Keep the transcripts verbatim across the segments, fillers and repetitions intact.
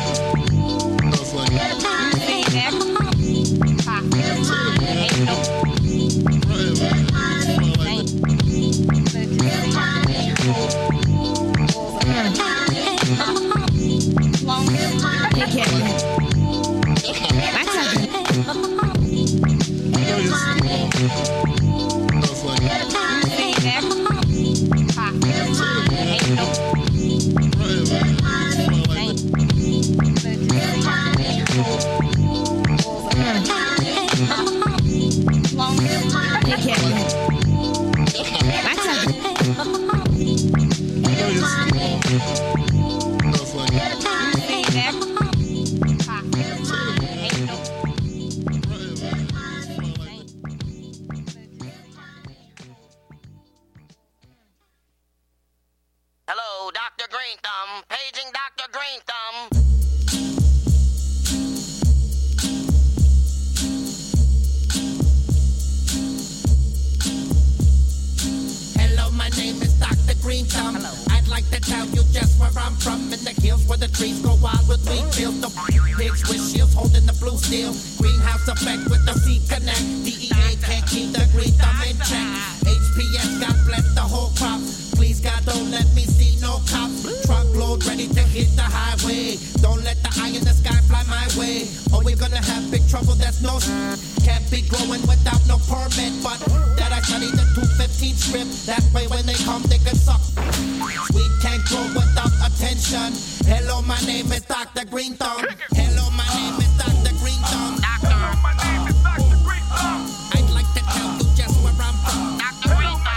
Hello, Doctor Green Thumb. Paging Doctor Green Thumb. Hello, my name is Doctor Green Thumb. Hello. I'd like to tell you just where I'm from. In the hills where the trees go wild with wheat fields. The pigs with shields holding the blue steel. Greenhouse effect with the C connect. D E A can't keep the green thumb in check. H P S got blessed the whole crop. Please God, don't let me see no cops. Truckload ready to hit the highway. Don't let the eye in the sky fly my way. Or we're gonna have big trouble, that's no can't be growing without no permit. But that I study the two fifteen script. That way when they come they can suck. We can't grow without attention. Hello, my name is Doctor Green Thumb. Hello, my name is Doctor Green Thumb. Doctor. Hello, my name is Doctor Green Thumb. I'd like to tell you just where I'm from. Doctor Green Thumb.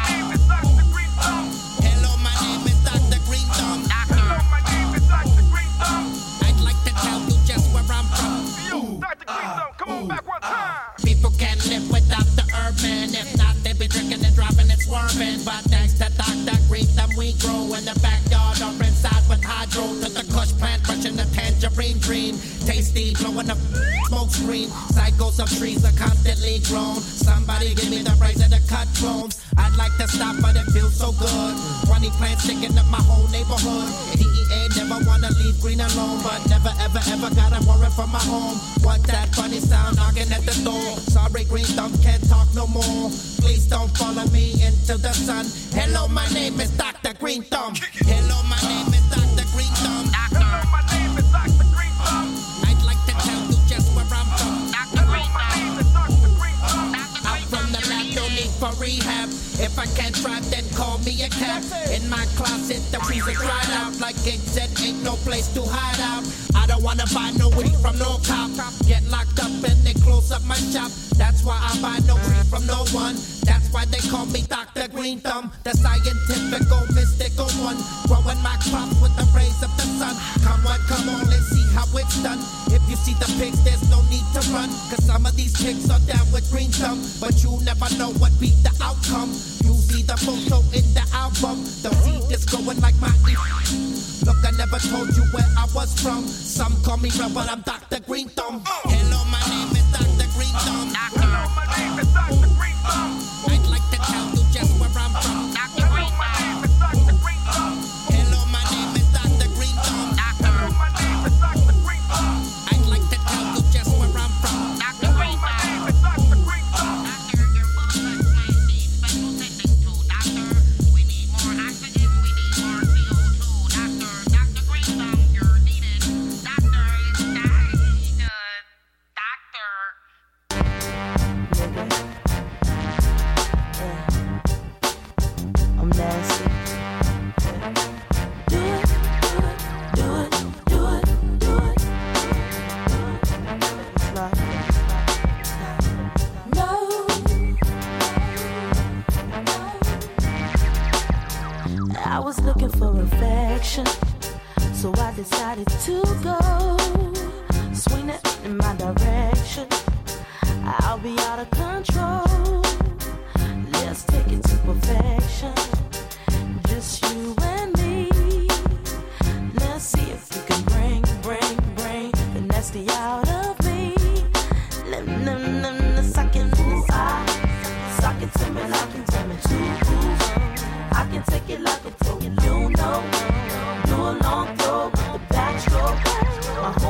Hello, my name is Doctor Green Thumb. Doctor. Hello, my name is Doctor Green Thumb. I'd like to tell you just where I'm from. Yo, Doctor Green Thumb, come on back one time. People can't live without the urban. If not, they be drinking and driving and swerving. But thanks to Doctor Green Thumb, we grow in the backyard or inside with hydro. To the kush plant, brushing the tangerine dream. Tasty, blowing up smoke screen. Cycles of trees are constantly grown. Somebody give me the razor to cut clones. I'd like to stop, but it feels so good. twenty plants sticking up my whole neighborhood. D E A never wanna leave green alone, but never ever ever gotta worry for my home. What that funny sound knocking at the door? Sorry, Green Thumb can't talk no more. Please don't follow me into the sun. Hello, my name is Doctor Green Thumb. Hello, my name is Doctor Green Thumb. Hello, my name is Doctor Green Thumb. I'd like to tell you just where I'm from. Doctor Green My Thumb. name is Doctor Green Thumb. I'm from the lab, no need for rehab. If I can't drive, then call me a cab. In my closet, the trees are dried out. Like Gage said, ain't no place to hide out. I don't wanna buy no weed from no cop. Get locked up and they close up my shop. That's why I buy no weed from no one. That's why they call me Doctor Green Thumb, the scientific, mystical one. Growing my crops with the rays of the sun. Come on, come on, let's see how it's done. If you see the pigs, there's no need to run. Cause some of these pigs are down with Green Thumb. But you never know what be the outcome. You see the photo in the album. The seed is growing like my e. Look, I never told you where I was from. Some call me real, but I'm Doctor Green Thumb. Hello, my name is Doctor Green Thumb. Hello, my name is Doctor Green Thumb. I'd like to tell you just where I'm from. Doctor Green My Thumb. name is Doctor Green Thumb. Hello, my name is Doctor Green Thumb. Doctor. My name is Doctor Green Thumb. I'd like to tell you just where I'm from. Doctor Green My Thumb. name is Doctor Green Thumb. Doctor, your blood might need special tending to. Doctor, we need more oxygen, we need more C O two. Doctor, Doctor Green Thumb, you're needed. Doctor is dying. Doctor. I'm nasty. Do it, do it, do it, do it, do it. Slide. No. I was looking for affection, so I decided to go. Swing it in my direction. I'll be out of control. Let's take it to perfection. Just you and me. Let's see if you can bring, bring, bring the nasty out of me. Let me, let me, let me suck it inside. Suck it to me like you tell me to. I can take it like a pro. You know, do a long throw with the backstroke. My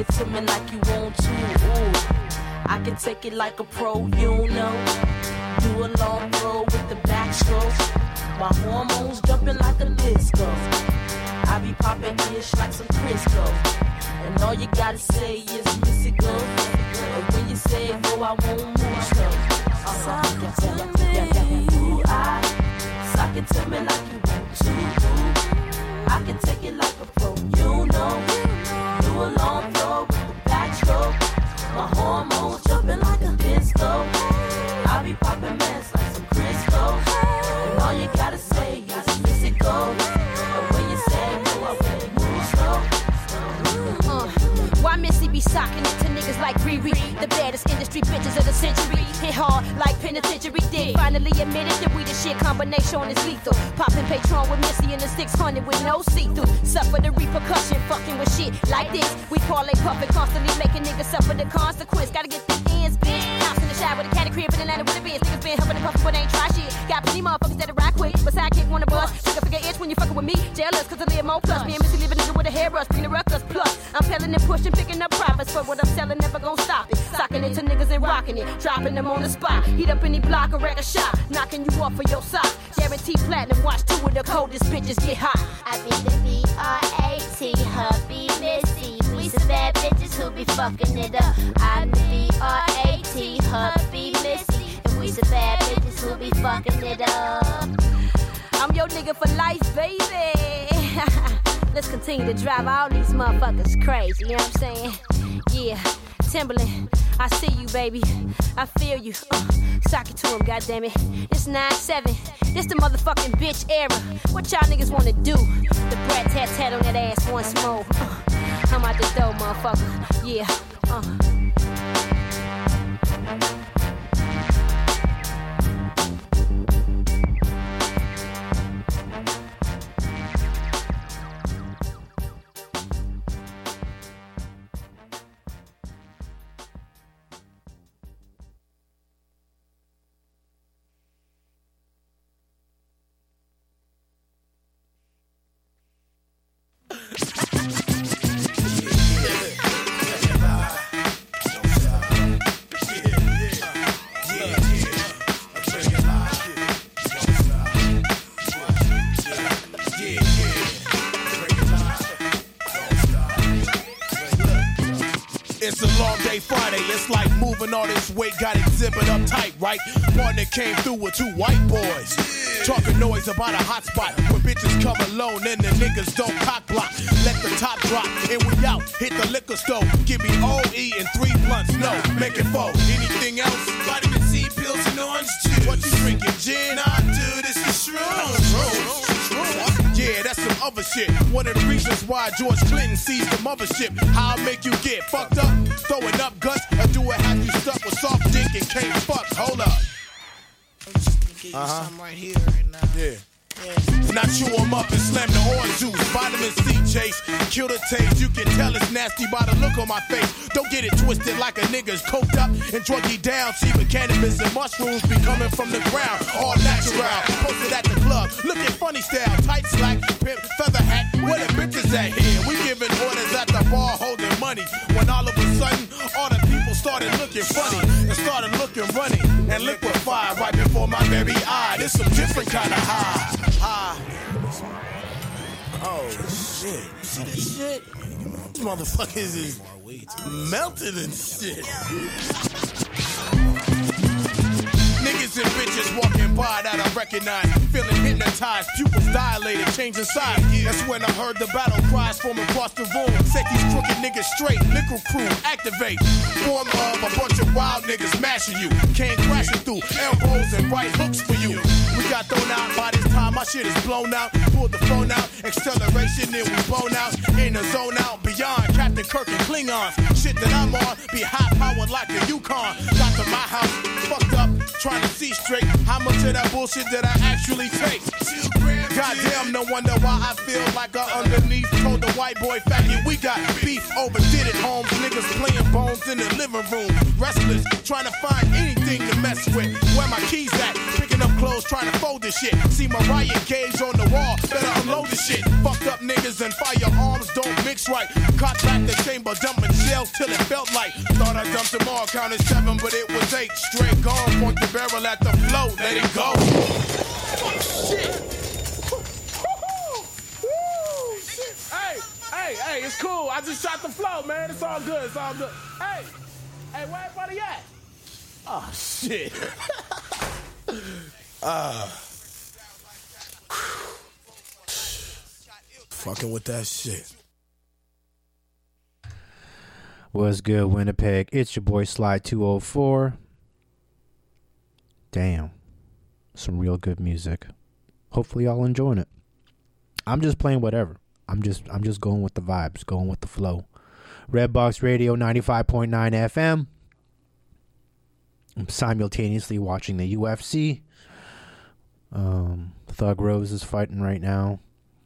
it to me like you want to. Ooh. I can take it like a pro, you know. Do a long throw with the backstroke. My hormones jumping like a disco. I be popping ish like some Crisco. And all you gotta say is Missy go. And when you say go, I won't move slow. Sock it to me. Ooh, I sock it to me like you want to. Ooh. I can take it like a pro, you know. Do a long throw with the backstroke. My hormones jumping like a disco. I be popping mess like some Crisco. And all you gotta say is Missy go. And when you say go, I won't move slow. Uh, why Missy be socking it to niggas like Riri? The baddest industry bitches of the century. Hit hard like penitentiary dick. Finally admitted that we the shit combination is lethal. Popping Patron with Missy in the six hundred with no see-through. Suffer the repercussion, fucking with shit like this. We parlay puffin', constantly making niggas suffer the consequence. Gotta get the ends, bitch. House in the shower with a caddy crib in Atlanta with a biz. Niggas been huffing and puffin' but ain't try shit. Got plenty motherfuckers that'll rock quick, but sidekick wanna bust. Trigger figure itch when you fucking with me. Jealous cause I live more plus. Me and Missy leave a nigga with a hairbrush, bring the ruckus plus. I'm pelling and pushing, picking up profits, but what I'm selling never gon' stop it. Socking it to niggas and rocking it, dropping them on the spot. Heat up any block or wreck a shop, knocking you off of your sock. Guaranteed platinum, watch two of the coldest bitches get hot. I be the B R A T, hubby Missy. We some bad bitches who be fucking it up. I be B R A T, hubby Missy. And we some bad bitches who be fucking it up. I'm your nigga for life, baby. Let's continue to drive all these motherfuckers crazy, you know what I'm saying? Yeah, Timberland, I see you, baby. I feel you. Uh, sock it to him, goddammit. It's nine seven. This the motherfucking bitch era. What y'all niggas wanna do? The brat tat tat on that ass once more. Uh, I'm out the door, motherfucker. Yeah, uh. It's a long day Friday, it's like moving all this weight, got exhibit up tight, right? Partner came through with two white boys, talking noise about a hot spot where bitches come alone and the niggas don't cock block. Let the top drop and we out, hit the liquor store. Give me O E and three blunts, no, make it four. Anything else? Vitamin C pills and orange juice. What you drinking, gin? Nah, dude, this is shrooms. Yeah, that's some other shit. One of the reasons why George Clinton seized the mothership. How I make you get fucked up, throwing up guts, or do I have you stuck with soft dick and can't fuck? Hold up. Uh-huh. Right here, right now. Yeah. Yeah. Now chew them up and slam the orange juice. Vitamin C chase, kill the taste. You can tell it's nasty by the look on my face. Don't get it twisted like a nigga's coked up and druggy down. See, but cannabis and mushrooms be coming from the ground. All natural. Posted at the club, looking funny style. Tight slack, pimp, feather hat. Where the bitches at here? We giving orders at the bar, holding money. When all of a sudden, all the people started looking funny and started looking runny and liquefied right before my very eye. This some different kind of high. High. Oh shit! See this shit? These motherfuckers is melted and shit. Niggas and bitches walking by that I recognize, feeling hypnotized, pupils dilated, changing size. That's when I heard the battle cries from across the room. Set these crooked niggas straight, liquor crew, activate. Form of a bunch of wild niggas mashing you. Came crashing through, elbows and right hooks for you. We got thrown out by this time, my shit is blown out. Pulled the phone out, acceleration, then we blown out. In the zone out, beyond Captain Kirk and Klingons. Shit that I'm on, be high powered like a Yukon. Got to my house, fucked up, trying to see straight how much of that bullshit did I actually take. Goddamn, no wonder why I feel like I underneath told the white boy faggot we got beef, overdid it, homes. Niggas playing bones in the living room, restless, trying to find anything to mess with. Where my keys at? Picking up clothes, trying to fold this shit. See Mariah Gage on the wall, better unload this shit. Fucked up niggas and firearms don't mix right. Caught back the chamber, dumping shells till it felt like. Thought I dumped them all, counted seven, but it was eight. Straight gone, point the barrel at the float, let it go. Oh, shit. Hey, hey, hey, it's cool. I just shot the flow, man. It's all good. It's all good. Hey, hey, where everybody at? Oh, shit. uh, fucking with that shit. What's good, Winnipeg? It's your boy Sly two oh four. Damn. Some real good music. Hopefully y'all enjoying it. I'm just playing whatever. I'm just I'm just going with the vibes, going with the flow. Redbox Radio ninety-five point nine F M. I'm simultaneously watching the U F C. Um, Thug Rose is fighting right now.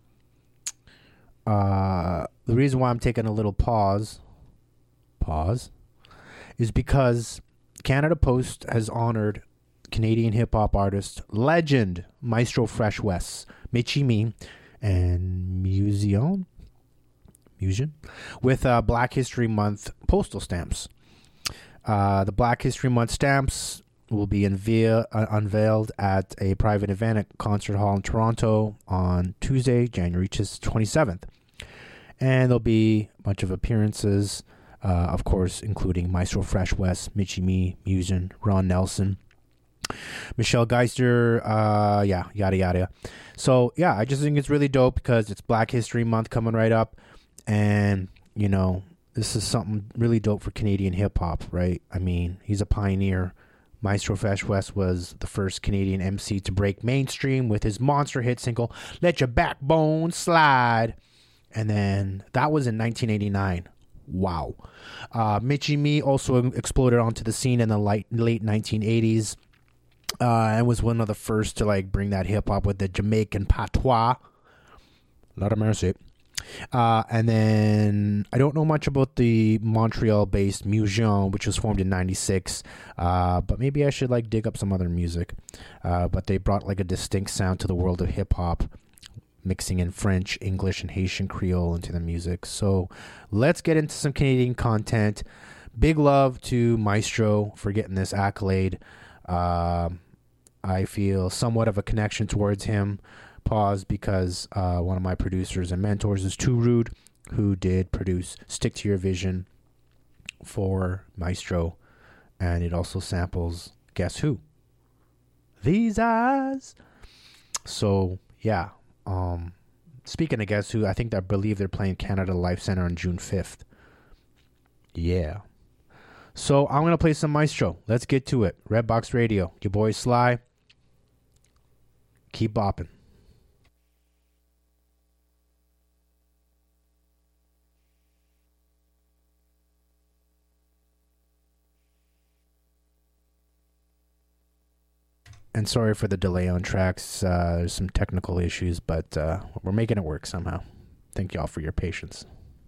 Uh, the reason why I'm taking a little pause, pause, is because Canada Post has honored Canadian hip-hop artist, legend, Maestro Fresh Wes, Michie Mee, and Museum, Museum, with uh, Black History Month postal stamps. Uh, the Black History Month stamps will be unveil, uh, unveiled at a private event at Concert Hall in Toronto on Tuesday, January twenty-seventh. And there'll be a bunch of appearances, uh, of course, including Maestro Fresh Wes, Michie Mee, Musin, Ron Nelson, Michelle Geister, uh, yeah, yada, yada. So, yeah, I just think it's really dope because it's Black History Month coming right up. And, you know, this is something really dope for Canadian hip-hop, right? I mean, he's a pioneer. Maestro Fresh Wes was the first Canadian M C to break mainstream with his monster hit single, Let Your Backbone Slide. And then that was in nineteen eighty-nine. Wow. Uh, Michie Mee also exploded onto the scene in the late, late nineteen eighties. Uh, and was one of the first to like bring that hip hop with the Jamaican patois. Lot of mercy. Uh, and then I don't know much about the Montreal-based Musion, which was formed in ninety-six. Uh, but maybe I should like dig up some other music. Uh, but they brought like a distinct sound to the world of hip hop, mixing in French, English, and Haitian Creole into the music. So let's get into some Canadian content. Big love to Maestro for getting this accolade. Uh, I feel somewhat of a connection towards him. Pause, because uh, one of my producers and mentors is Too Rude, who did produce Stick to Your Vision for Maestro. And it also samples Guess Who? These Eyes. So, yeah. Um, speaking of Guess Who, I think I believe they're playing Canada Life Center on June fifth. Yeah. So I'm going to play some Maestro. Let's get to it. Redbox Radio. Your boy Sly. Keep bopping. And sorry for the delay on tracks. Uh, there's some technical issues, but uh, we're making it work somehow. Thank y'all for your patience.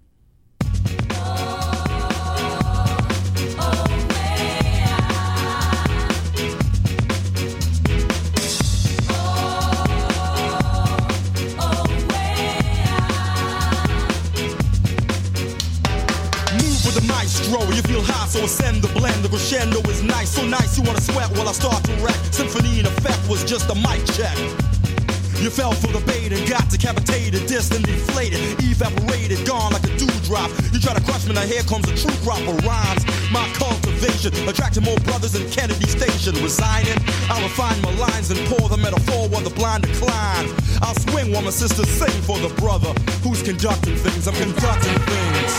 Maestro, you feel high, so ascend the blend. The crescendo is nice, so nice you wanna sweat while I start to wreck. Symphony in effect was just a mic check. You fell for the bait and got decapitated, dissed and deflated, evaporated, gone like a dewdrop. You try to crush me, now here comes a true crop of rhymes. My cultivation attracted more brothers than Kennedy Station. Resigning, I'll refine my lines and pour the metaphor while the blind decline. I'll swing while my sisters sing for the brother who's conducting things. I'm conducting things.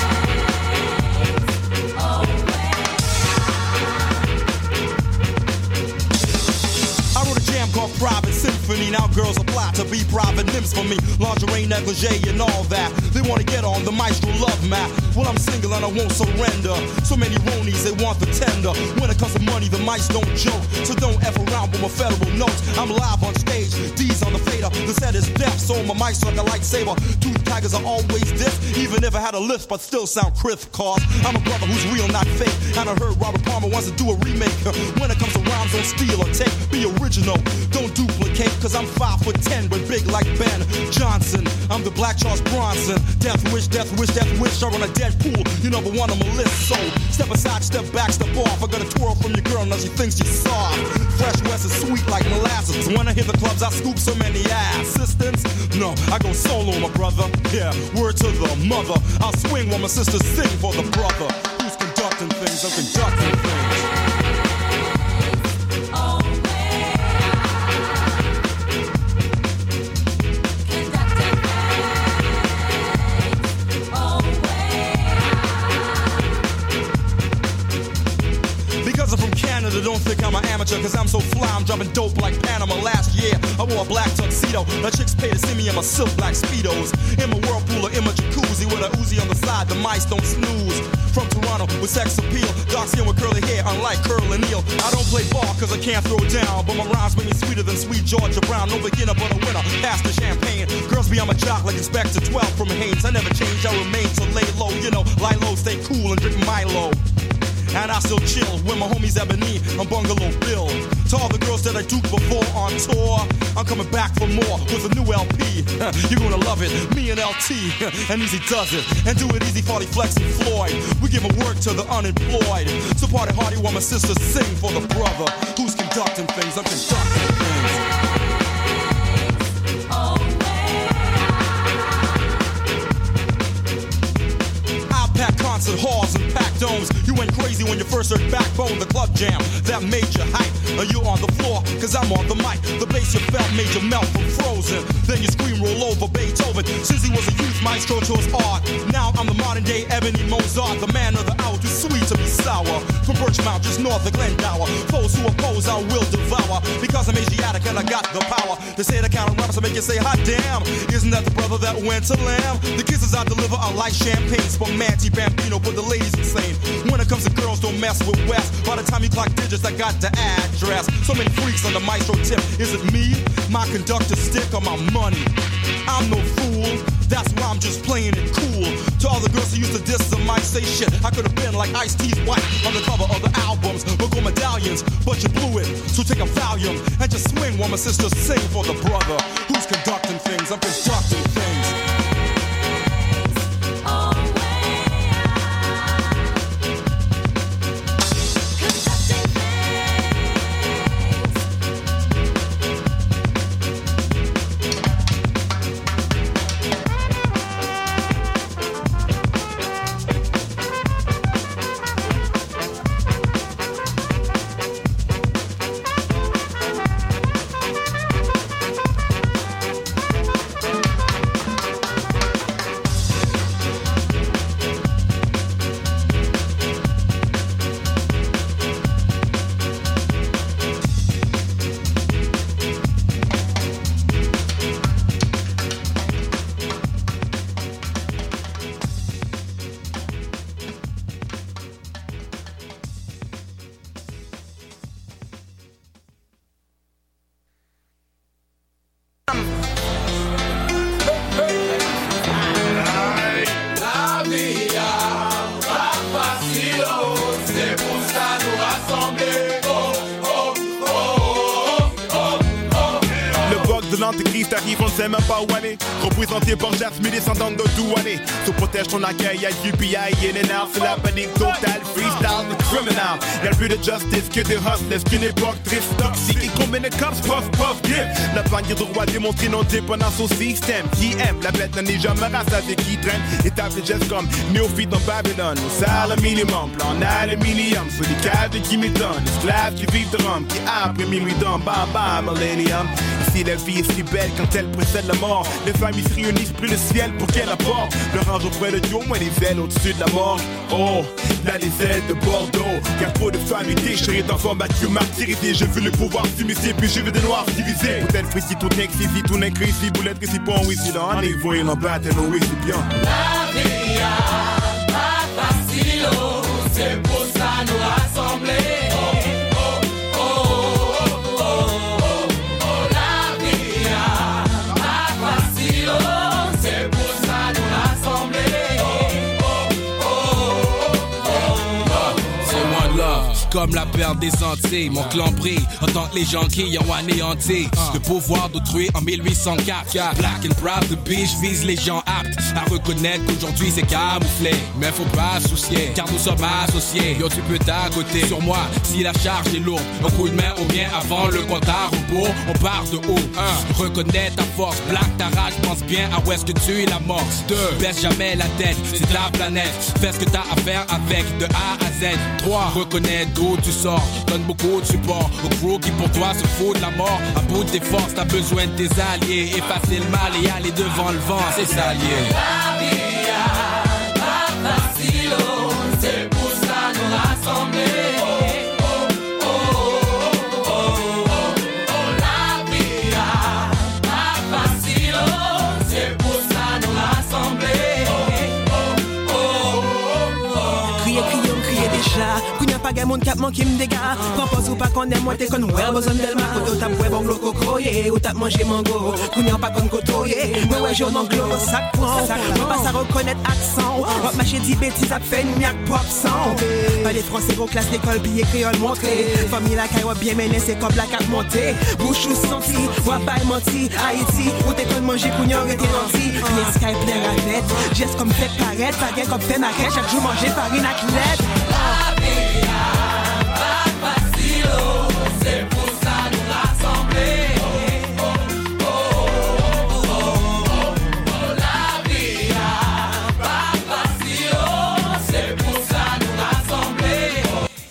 Called Private Symphony. me. Now girls apply to be private nymphs for me. Lingerie, negligee, and all that. They wanna get on the maestro love map. Well, I'm single and I won't surrender. So many ronies, they want the tender. When it comes to money, the mice don't joke. So don't F around with my federal notes. I'm live on stage, D's on the fader. The set is deaf, so my mic's like a lightsaber. Two tigers are always diff, even if I had a lift, but still sound crisp. Cause I'm a brother who's real, not fake. And I heard Robert Palmer wants to do a remake. When it comes to rhymes, don't steal or take. Be original, don't duplicate. Cause I'm five foot ten, but big like Ben Johnson. I'm the Black Charles Bronson. Death wish, death wish, death wish. I run a dead pool, you number one on my list. So step aside, step back, step off. I got a twirl from your girl, now she thinks she's soft. Fresh West is sweet like molasses. When I hit the clubs, I scoop so many assistants. No, I go solo, my brother. Yeah, word to the mother. I'll swing while my sisters sing for the brother. Who's conducting things? I'm conducting things. Don't think I'm an amateur, cause I'm so fly, I'm dropping dope like Panama. Last year, I wore a black tuxedo. The chicks pay to see me in my silk black Speedos. In my whirlpool or in my jacuzzi with a Uzi on the side, the mice don't snooze. From Toronto with sex appeal, dark skin with curly hair, unlike Curl and Neal. I don't play ball cause I can't throw down, but my rhymes make me sweeter than sweet Georgia Brown. No beginner but a winner, pass the champagne. Girls be on my jock like Inspector twelve from Haynes. I never change, I remain to lay low. You know, lie low, stay cool and drink Milo. And I still chill with my homies Ebony and Bungalow Bill. To all the girls that I duped before on tour, I'm coming back for more with a new L P. You're gonna love it, me and L T, and Easy does it. And do it easy, Farty Flex and Floyd. We give a work to the unemployed. So party hardy while my sisters sing for the brother. Who's conducting things? I'm conducting things. Pack concert halls and packed domes. You went crazy when you first heard Backbone, the club jam that made you hype. Are you on the floor? Cause I'm on the mic. The bass you felt made you melt from Frozen. Then you scream roll over Beethoven. Since he was a youth maestro to his art. Now I'm the modern day Ebony Mozart, the man of the hour, too sweet to be sour. From Birchmount, just north of Glendower. Foes who oppose I will devour. Because I'm Asiatic and I got the power. They say the kind of rappers that make you say hot damn. Isn't that the brother that went to Lamb? The kisses I deliver are like champagne. Spumante Bambino, but the ladies insane. When it comes to girls, don't mess with West. By the time you clock digits, I got the address. So many freaks on the maestro tip. Is it me, my conductor stick, or my money? I'm no fool. That's why I'm just playing it cool. To all the girls who used to diss and might say shit, I could have been like Ice-T's wife on the cover of the albums, but gold medallions, but you blew it. So take a Valium and just swing while my sisters sing for the brother. Who's conducting things? I'm conducting things. L'antéchrist arrive, on ne sait même pas où aller. Représenté par Jasmine, descendante de Douané. Se protège ton accueil, y'a U P I, in and out. C'est la panique totale, freestyle, the criminal. Y'a plus de justice que de hustlers, qu'une époque triste, toxique. Et combien de cops, puff, puff, give. La bannière de roi démontre non dépendance au système. Qui aime, la bête n'est jamais race avec qui traîne. Établi gestes comme néophyte en Babylone. Au salaire minimum, plan aluminium. Sur les cadres qui m'étonnent. Esclaves qui vivent de rhum, qui après minuit d'homme, bam bam, millennium. ici, la vie est si belle quand elle précède la mort. Les familles se réunissent, plus le ciel pour qu'elle apporte. Le range auprès de Dieu, moi les ailes au-dessus de la mort. Oh, là les ailes de Bordeaux. Y'a trop de familles déchirées, d'enfants battus, martyrisés. J'ai vu le pouvoir s'immiscer, puis j'ai vu des noirs divisés. Peut-être précis, tout n'est que si, tout n'est que ici. Boulette que si bon, oui, si dans les voyons en battre, oui, c'est bien. La vie a pas facile, oh, c'est pour ça nous rassembler. Comme la perle des Antilles, mon clan brille en tant que les gens qui ont anéanti le pouvoir d'autrui en mille huit cent quatre. Black and proud the beach vise les gens aptes à reconnaître qu'aujourd'hui c'est camouflé. Mais faut pas soucier, car nous sommes associés. Yo, tu peux t'accoter sur moi si la charge est lourde. Un coup de main au bien avant le compte à rebours. On part de haut. Un, reconnais ta force. Black ta rage, pense bien à où est-ce que tu es l'amorce. Deux, baisse jamais la tête, c'est de la planète. Fais ce que t'as à faire avec de A à Z. Trois, reconnais d'où tu sors, donne beaucoup de support au crew qui pour toi se fout de la mort. À bout de tes forces, t'as besoin de tes alliés. Effacer le mal et aller devant le vent, c'est ça lié. La vie a pas facile, oh, c'est pour ça nous rassembler. Pas gamin cap manquer me dégâts. Propose ou pas qu'on aime moi t'es qu'on ouais besoin d'elle ma koto tap ouais bon bloco croyer ou tap manger mango. Qu'on pas qu'on kotoyer. Moi ouais j'en anglo sac point. On passe à reconnaître accent. On marcher dix bêtises à fait une miac pop sang. Pas les français gros classe l'école billet créole montré. Famille la caille bien mené c'est comme la carte montée. Bouche ou senti, moi pas menti. Haïti où t'es qu'on manger cougnon et t'es menti. Les sky plein la tête. Geste comme fait paraître, pas gain comme fait maquette. Chaque jour manger farine à clette. C'est pour ça nous rassembler. Oh, oh, oh, oh, oh, oh, la vie a pas facile. Oh, c'est pour ça nous rassembler.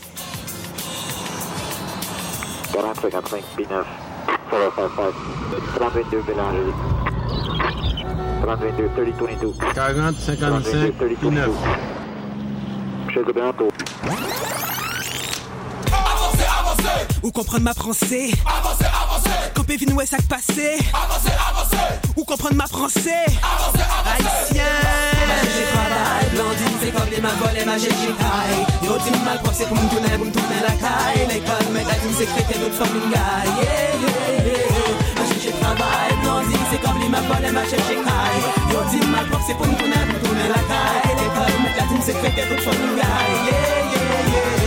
quarante cinquante-cinq, B neuf, four five five, trente vingt-deux Bélanger. trente vingt-deux, thirty twenty-two. quarante cinquante-cinq, B neuf. Chez le bientôt. Ou comprendre ma français. Avancez, avancez. Quand Pévin ouais sac passé. Avancez, avancez. Ou comprendre ma français. Avancez, avancez. Haïtien. J'ai travail, blondine, c'est comme les ma volée, ma j'ai caille. Yo, dis mal prof, c'est pour me tourner, pour me tourner la caille. L'école, mais la team secrète, d'autres familles, yeah, yeah, yeah. J'ai travail, blondine, c'est comme les ma volée, ma j'ai caille. Yo, dis mal prof, c'est pour me tourner, pour me tourner la caille. L'école, mais la team secrète, d'autres familles, yeah, yeah, yeah.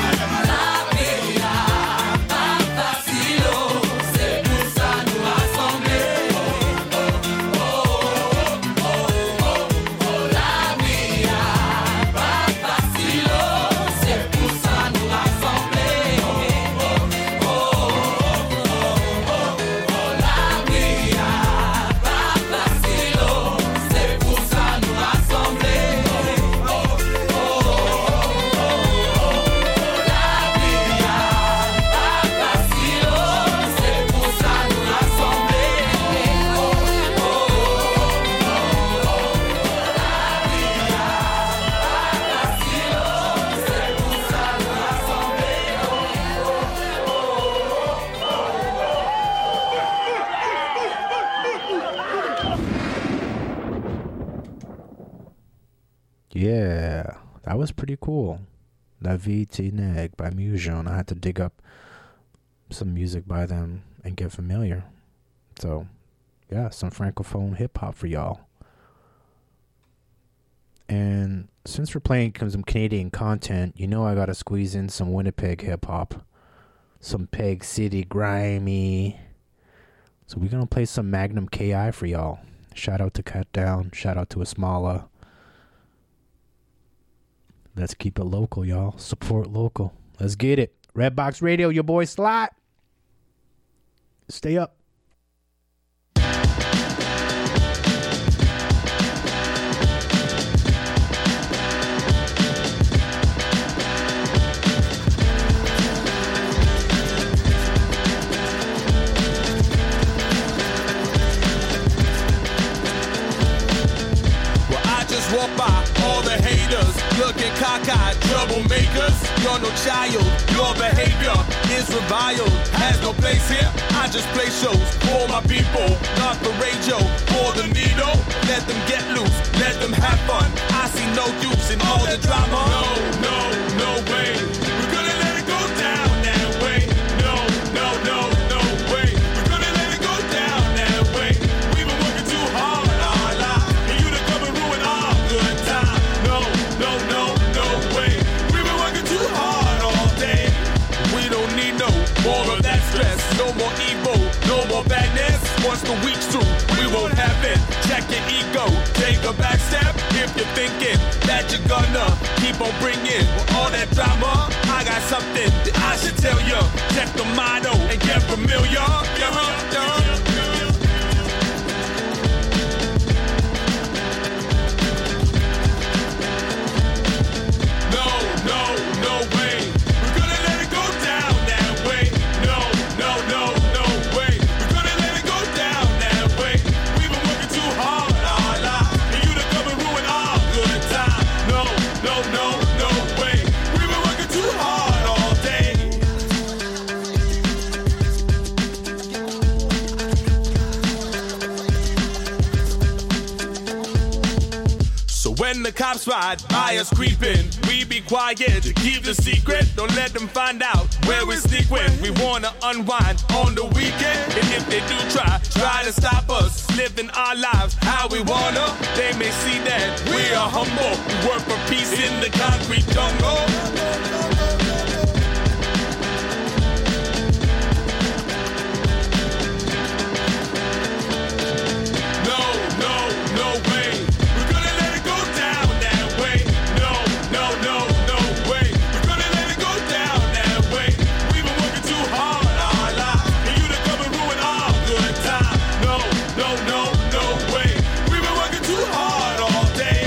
Yeah, that was pretty cool. La Vie Neg by Mujon. I had to dig up some music by them and get familiar. So, yeah, some francophone hip hop for y'all. And since we're playing some Canadian content, you know I gotta squeeze in some Winnipeg hip hop, some Peg City grimy. So we're gonna play some Magnum K I for y'all. Shout out to Cut Down. Shout out to Asmala. Let's keep it local, y'all. Support local. Let's get it. Redbox Radio, your boy Slot. Stay up. you're no child. Your behavior is reviled. Has no place here. I just play shows for my people, not the radio or the needle. Let them get loose, let them have fun. I see no use in all the drama. No, no, no way. We're gonna let it go down that way. No, no, no, no way. We're gonna let it go down that way. We've been working too hard, our life, and you to come and ruin our good time. No, no, no, no way. We've been working too hard all day. We don't need no more of that stress. No more evil, no more badness. Once the week's through, we won't have it. Check your ego, take a back step. If you're thinking that you're gonna keep on bringing all that drama, I got something that I should tell you. Check the motto and get familiar. Get familiar. No, no, no way. We're gonna let it go down that way. No, no, no, no way. We're gonna let it go down that way. We've been working too hard, our life, and you to come and ruin our good time. No, no, no, no way. We've been working too hard all day. So when the cops ride by us creeping, we be quiet to keep the secret. Don't let them find out where we sneak when we wanna unwind on the weekend. And if they do try, try to stop us living our lives how we wanna, they may see that we are humble. We work for peace in the concrete jungle. No, no, no way. We're gonna let it go down that way. No, no, no, no way. We're gonna let it go down that way. We've been working too hard, our life, and you to come and ruin our good time. No, no, no, no way. We've been working too hard all day.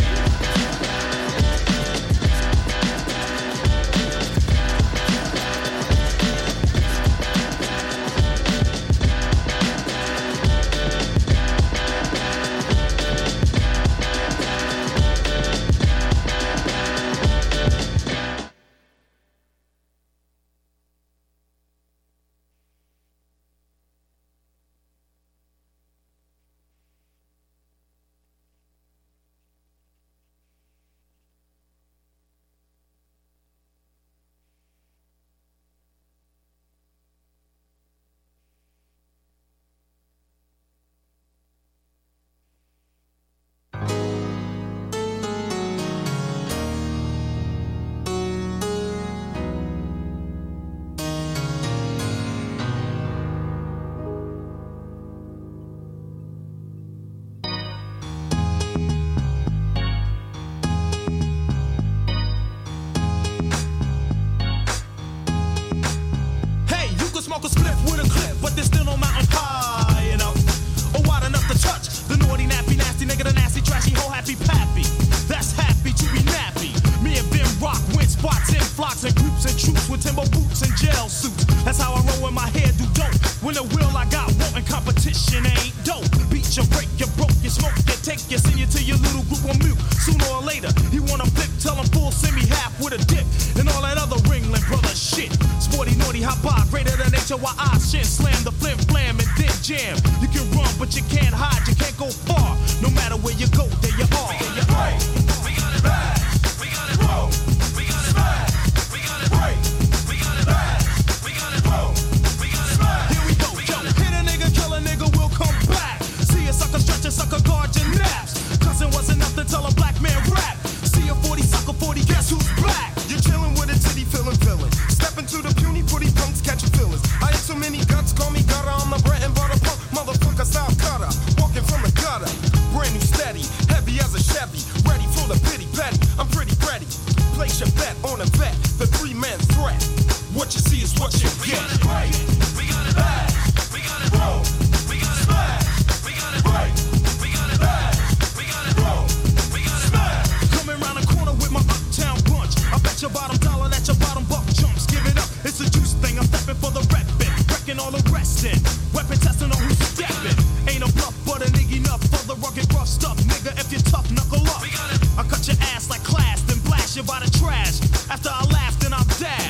Hey, you can smoke a spliff with a clip, but there's still no mountain high enough or wide enough to touch the naughty, nappy, nasty nigga, the nasty, trashy, whole happy pappy. That's happy to be nappy. Me and Vim rock, win spots in flocks and groups and troops with timber boots and gel suits. That's how I roll when my hair do dope. When the will I got wanting competition ain't dope. Beat you, break you, broke you, smoke you, take you, send you to your little group on mute. Sooner or later, he wanna flip, tell him full, send me half with a dip. And all that other Ringling brother shit. Sporty, naughty, hot bar, greater than H O I shit. Slam the flim, flam, and then jam. You can run, but you can't hide, you can't go far. No matter where you go, there you are. We got it break, we got it bash, we got it roll, we got it smash, we got it break, we got it bash, we got it roll, we got it smash. Here we go, yo, hit a nigga, kill a nigga, we'll come back. See a sucker stretch a sucker, guard your naps. Cousin wasn't enough to tell a black man rap. See a forty sucker forty, guess who's black? You're chillin' with a titty feelin' villain. Step into the puny, pretty punks, catch your feelings. I ain't so many guts, call me gutter. I'm the bread and butter punk, motherfucker, style cutter. Walking from the gutter, brand new steady, heavy as a Chevy, ready for the pity petty. I'm pretty ready. Place your bet on a vet, the three man threat. What you see is what you get. We got it right, we got it back, we got it roll, we got it smash, we got it right, we got it back, we got it roll, we got it smash. Coming around the corner with my uptown bunch. I bet your bottom dollar that your bottom buck jumps. Give it up, it's a juice thing. I'm stepping for the rep bit, wrecking all the rest in. Weapon testing on who's stepping. Ain't a bluff, but a nigga enough for the rugged rough stuff. Nigga, if you're tough, knuckle up. I cut your ass like class, then blast you by the trash. After I laugh, then I'll dash.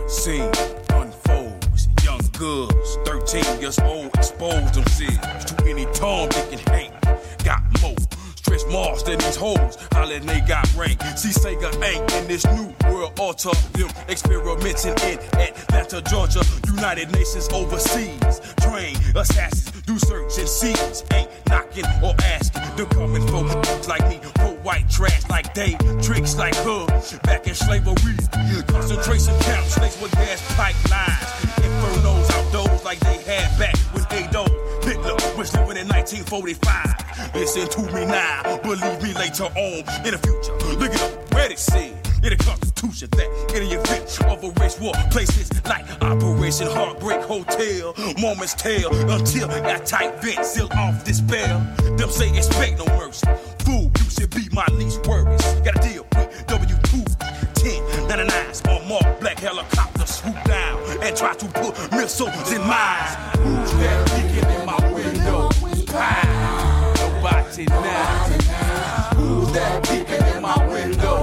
Scene unfolds, young girls, thirteen years old, exposed themselves to any Tom, Dick, and Hank. Got more stretch marks than these hoes, holla and they got rank. See Sega ain't in this new world order. Them experimenting in Atlanta, Georgia, United Nations overseas. Train assassins, do search and seize. Ain't knocking or asking. They're coming for like me, pro white trash like they, tricks like her. Back in slavery, concentration camps, slaves with gas pipelines. Infernos outdoors like they had back when Adolf Hitler was living in nineteen forty-five. Listen to me now, believe me later on in the future. Look at up where it said in the Constitution that in the event of a race war, places like Operation Heartbreak Hotel, moments tell until that tight vent seal off this spell. Them say expect no mercy. Fool, you should be my least worries. Gotta deal with W two ten ninety-nines on mark black helicopters swoop down and try to put missiles in mines. Who's that peeking in my window? Pow, nobody now. Who's that peeking in my window?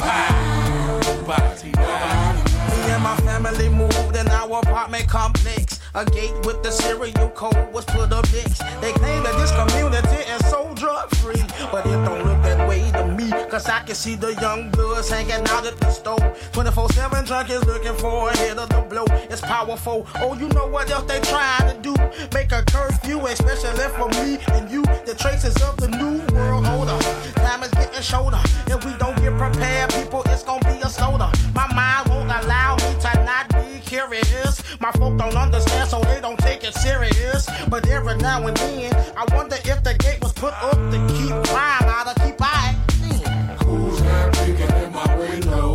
Pow, nobody now. Me and my family moved in our apartment complex. A gate with the serial code was put up next. They claim that this community is so drug free, but it don't look that way to me. Cause I can see the young bloods hanging out at the store. twenty-four seven junkies looking for a hit of the blow. It's powerful. Oh, you know what else they trying to do? Make a curfew, especially for me and you. The traces of the new world order. Time is getting shorter. If we don't get prepared, people, it's gonna be a slaughter. My mind won't allow me to not be curious. My folk don't understand, so they don't take it serious. But every now and then, I wonder if the gate was put up to keep crime out of keep eye. Who's that peeking in my window?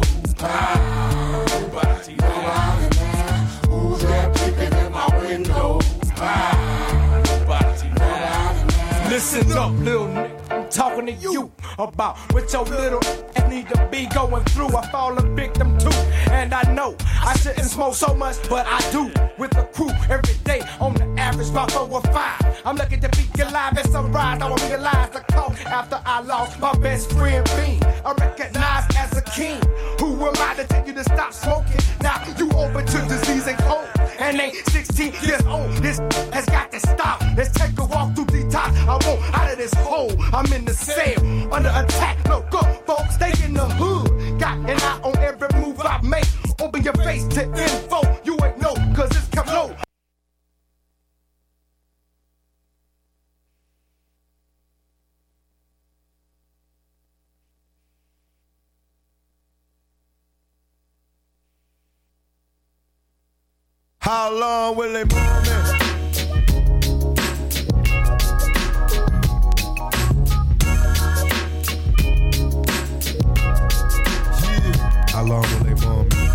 Pow, nobody there. Who's that peeking in my window? Pow, nobody there. Listen up, little nigga. I'm talking to you about what your little ass need to be going through. I fall a victim too, and I know I shouldn't smoke so much, but I do. With the crew every day, on the average about four or five. I'm lucky to be alive at sunrise. I realize the cost after I lost my best friend Bean. I recognize as a king. Who am I to tell you to stop smoking? Now you open to disease and cold, and ain't sixteen years old. This has got to stop. Let's take a walk through detox. I want out of this hole. I'm in the cell, under attack. Look up, folks, stay in the hood. Got an eye on every move I make. Open your face to info. You ain't know, cause it's come low. How long will they burn this? How long will they bomb me?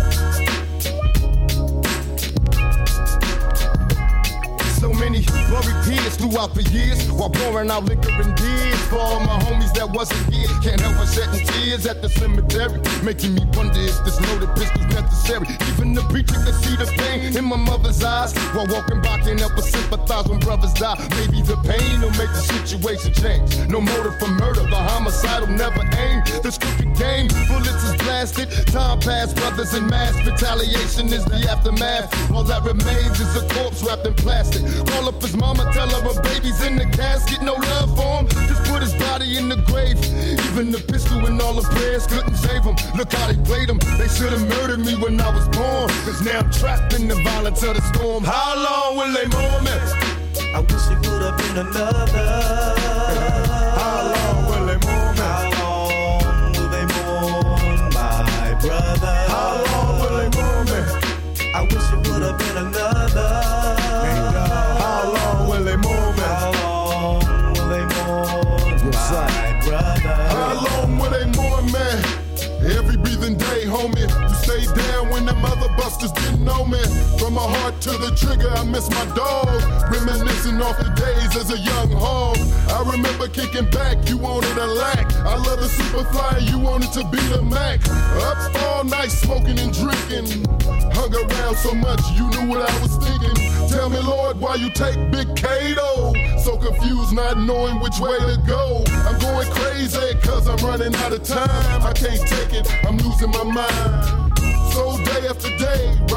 So many blurry tears throughout the years while pouring out liquor and beers for all my homies that wasn't here. Can't help but shedding tears at the cemetery, making me wonder if this loaded pistol's necessary. Even the preacher can see the pain in my mother's eyes while walking by, can't help but sympathize when brothers die. Maybe the pain will make the situation change. No motive for murder, the homicidal never aim. This crooked game, bullets is blasted. Time passed, brothers in mass retaliation is the aftermath. All that remains is a corpse wrapped in plastic. Call up his mama, tell her her baby's in the casket. No love for him, just put his body in the grave. Even the pistol and all the prayers couldn't save him. Look how they played him. They should have murdered me when I was born. Cause now I'm trapped in the violence of the storm. How long will they mourn me? I wish it would have been another. How long will they mourn me? How long will they mourn my brother? How long will they mourn me? I wish it would have been another. How long will they mourn me? How long will they mourn my brother? How long will they mourn me? Every breathing day, homie. You stay down when them other busters didn't know me. From my heart to the trigger, I miss my dog. Reminiscing off the days as a young hog. I remember kicking back, you wanted a lack. I love the Superfly, you wanted to be the Mac. Up all night smoking and drinking. Hung around so much, you knew what I was thinking. Tell me, Lord, why you take Big Kato? So confused, not knowing which way to go. I'm going crazy, cause I'm running out of time. I can't take it, I'm losing my mind. So day after day, ride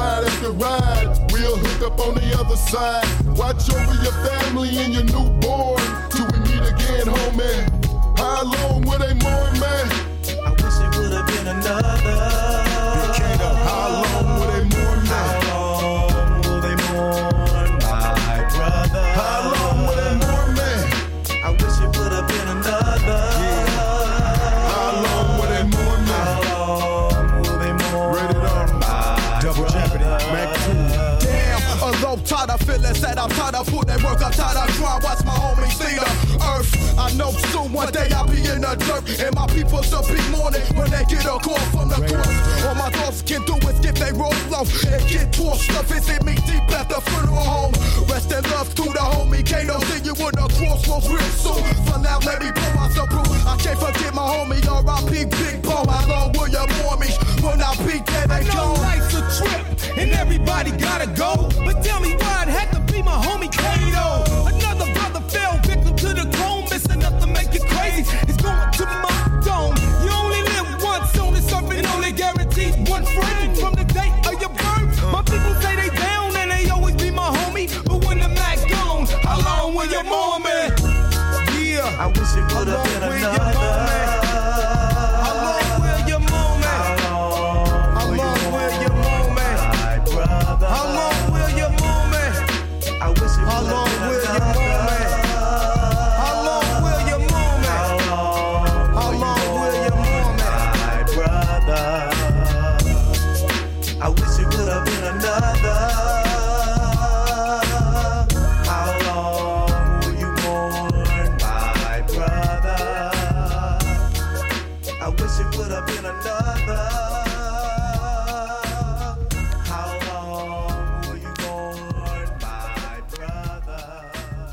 can ride. We'll hook up on the other side. Watch over your family and your newborn till we meet again, homie. How long will they mourn, man? I wish it would have been another. Big Kato, how long will they mourn, man? How long will they mourn, my brother? How long will they mourn, man? I wish it would have been another. Yeah. How long will they mourn, man? How long will they mourn? Rated R. Double Jeopardy. Mac two. Damn, although tired of feeling sad, I'm tired of put that work, I'm tired of trying to watch my homies see the earth. I know soon one day I'll be in the dirt, and my people's a big morning when they get a call from the court. All my thoughts can do is get they roll off and get tossed up. Visit me deep at the funeral home. Rest in love to the homie Kato. See you in the crossroads real soon. For now, let me pull out some proof. I can't forget my homie R I P Big Paul. How long will you mourn me? When I beat that they go. Life's a trip, and everybody gotta go. But tell me why it had to be my homie Kato. Another brother fell victim to the chrome. It's enough to make it crazy. It's going to my dome. You only live once on this earth, and only guaranteed one friend from the date of your birth. My people say they down, and they always be my homie. But when the Mac gone, how long will you mourn me? Yeah, I wish it would have been another. How long will you mourn me? How long will you mourn me? My brother. How long will you mourn me? I wish it How would long have will been you mourn another. me? How long will you mourn me? How long will you mourn me? My brother. I wish it would have been another. How long will you mourn, my brother? I wish it would have been another. How long will you mourn, my brother?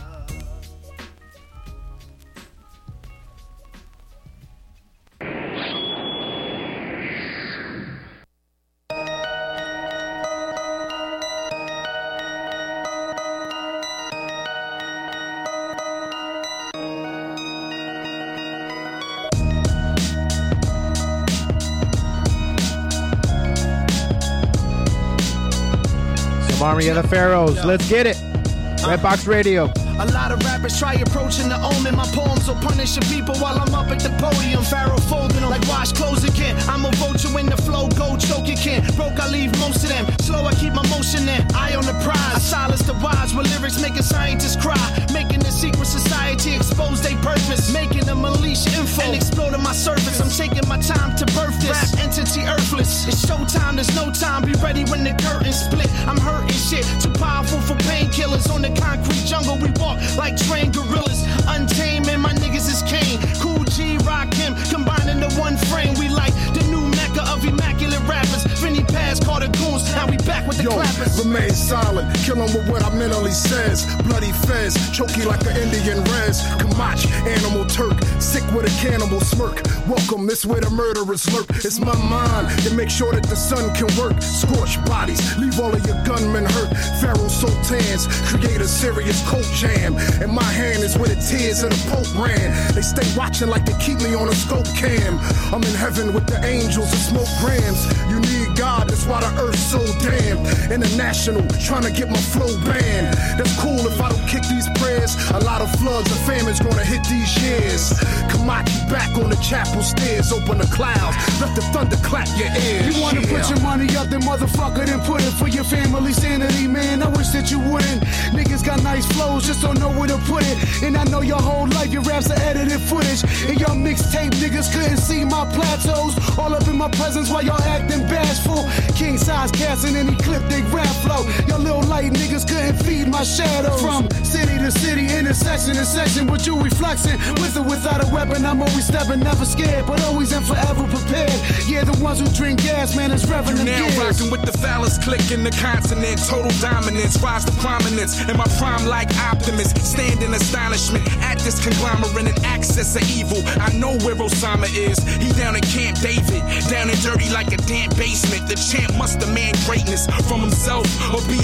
Army of the Pharaohs. Let's get it. Redbox Radio. A lot of rappers try approaching the omen. My poems will punish your people while I'm up at the podium. Pharaoh folding them like wash clothes again. I'm a vulture when the flow go choke you can. Broke, I leave most of them. Slow, I keep my motion in. Eye on the prize. I silence the wise with lyrics making scientists cry. Making the secret society expose their purpose. Making them unleash info and exploding my surface. I'm taking my time to birth this rap entity earthless. It's showtime, there's no time. Be ready when the curtains split. I'm hurting shit. Too powerful for painkillers. On the concrete jungle we walk like trained gorillas, untamed, and my niggas is Kane. Cool G, Rock him, combining the one frame. We like the new mecca of immaculate rappers. Vinny Paz, called the goons, now we back with the Yo, clappers. remain silent, kill him with what I mentally says. Bloody fez, choky like an Indian res. Kamach, animal Turk, sick with a cannibal smirk. Welcome, this where the murderers lurk. It's my mind to make sure that the sun can work. Scorched bodies, leave all of your gunmen hurt. Pharaoh Sultans, create a serious coat jam. And my hand is where the tears of the Pope ran. They stay watching like they keep me on a scope cam. I'm in heaven with the angels and smoke grams. You need God, that's why the earth's so damn. International, trying to get my flow banned. That's cool if I don't kick these prayers. A lot of floods and famine's gonna hit these years. Kamaki back on the chapel stairs. Open the clouds, let the thunder clap your ears. You wanna yeah. put your money up, then motherfucker, then put it for your family sanity, man. I wish that you wouldn't. Niggas got nice flows, just don't know where to put it. And I know your whole life your raps are edited footage. And your mixtape niggas couldn't see my plateaus. All up in my presence while y'all acting bashful. King size cats and any clip they rap flow. Your little light niggas couldn't feed my shadows. From city to city, intersection to section, with you reflexing. With or without a weapon, I'm always stepping, never scared, but always and forever prepared. Yeah, the ones who drink gas, man, it's revenue. Now rocking with the phallus click in the continent. Total dominance, rise to prominence. In my prime like Optimus, stand in astonishment at this conglomerate and access of evil. I know where Osama is. He down in Camp David, down and dirty like a damn basement. The champ must demand greatness from himself or be another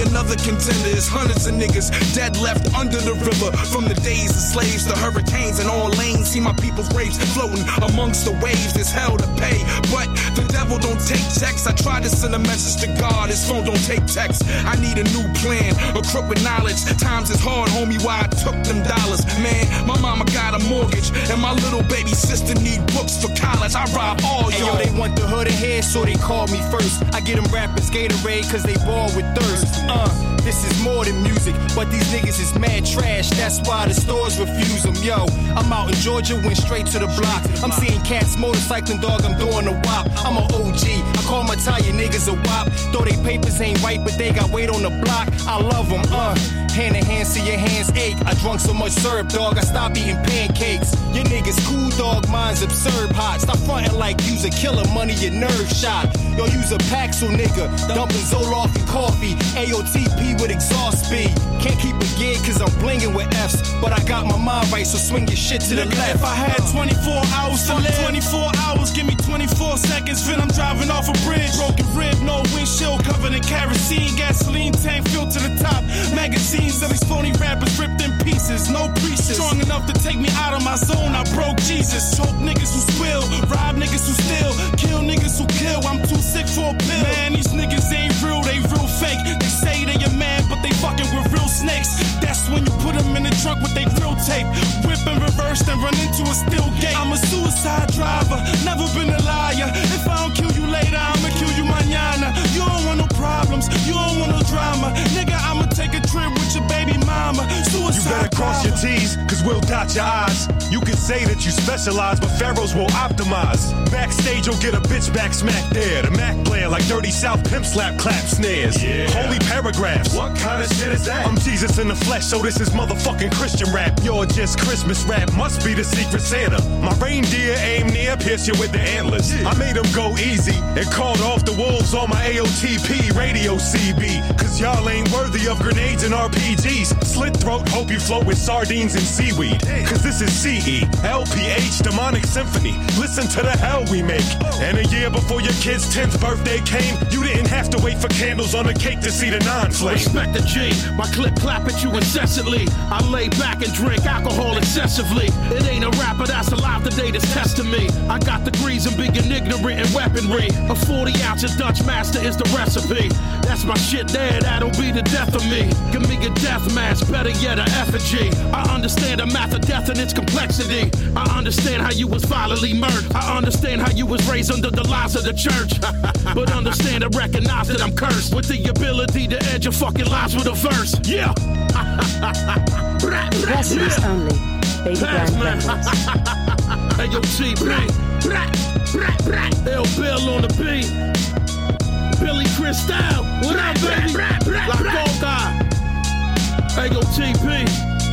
contenders. Hundreds of niggas dead left under the river. From the days of slaves to hurricanes in all lanes. See my people's graves floating amongst the waves. There's hell to pay, but the devil don't take checks. I tried to send a message to God, his phone don't take text. I need a new plan, a crook with knowledge. Times is hard, homie, why I took them dollars. Man, my mama got a mortgage, and my little baby sister need books for college. I rob all hey, y'all. Yo, they want the hood ahead, so they call me first. I get them rappers Gatorade, cause they ball with thirst. Uh, this is more than music, but these niggas is mad trash. That's why the stores refuse them. Yo, I'm out in Georgia, went straight to the block. I'm seeing cats motorcycling, dog, I'm doing a wop. I'm a O G, I call my Italian niggas a wop. Though they papers ain't right, but they got weight on the block. I love them, uh. Hand in hand, see your hands ache. I drunk so much syrup, dog, I stopped eating pancakes. Your niggas cool, dog, mine's absurd hot. Stop frontin' like you's a killer, money, your nerve shot. Yo, use a Paxil, nigga, dumping Zoloft and coffee. A O T P with exhaust speed. Can't keep a gig cause I'm blinging with F's. But I got my mind right, so swing your shit to the left. If I had twenty-four hours to live, twenty-four hours, give me twenty-four seconds. Then I'm driving off a bridge. Broken rib, no windshield, covered in kerosene. Gasoline tank filled to the top. Magazines of these phony rappers ripped in pieces. No pieces. Strong enough to take me out of my zone. I broke Jesus. Choke niggas who spill. Rob niggas who steal. Kill niggas who kill. I'm too sick for a pill. Man, these niggas ain't real, they real fake. They say they your man, but they fucking with real snakes. That's when you put them in the trunk with they real tape. Whip and reverse, then run into a steel gate. I'm a suicide driver, never been a liar. If I don't kill you later, I'ma kill you mañana. You don't want no problems, you don't want no drama. Nigga, I'ma take a trip with your baby mama. Suicide You better cross driver. your T's, cause we'll dot your I's. You can say that you specialize, but pharaohs will optimize. Backstage, you'll get a bitch back smack there. The Mac player like Dirty South pimp slap clap snares. Yeah. Holy paragraphs. What kind of shit is that? I'm Jesus in the flesh, so this is motherfucking Christian rap. You're just Christmas rap, must be the secret Santa. My reindeer aim near, pierce you with the antlers. Yeah. I made them go easy and called off the wolves on my A O T P radio C B. Cause y'all ain't worthy of grenades and R P Gs. Slit throat, hope you float with sardines and seaweed. Cause this is C E, L P H, Demonic Symphony. Listen to the hell we make. And a year before your kid's tenth birthday came, you didn't have to wait for candles on a cake to see the non-flame. Respect the G, my clip clap at you incessantly. I lay back and drink alcohol excessively. It ain't a rapper that's alive today that's testing me. I got degrees in being ignorant and weaponry. A forty ounce of Dutch Master is the recipe. That's my shit there, that'll be the death of me. Give me a death mask, better yet a effigy. I understand the math of death and its complexity. I understand how you was violently murdered. I understand how you was raised under the lies of the church. But understand and recognize that I'm cursed with the ability to edge your fucking lives with a verse. Yeah. Residents only. Baby Grand Records. Hey, yo, T B. L Bill on the beat. Billy Crystal. What up, baby? La Coca. Hey, yo, T P.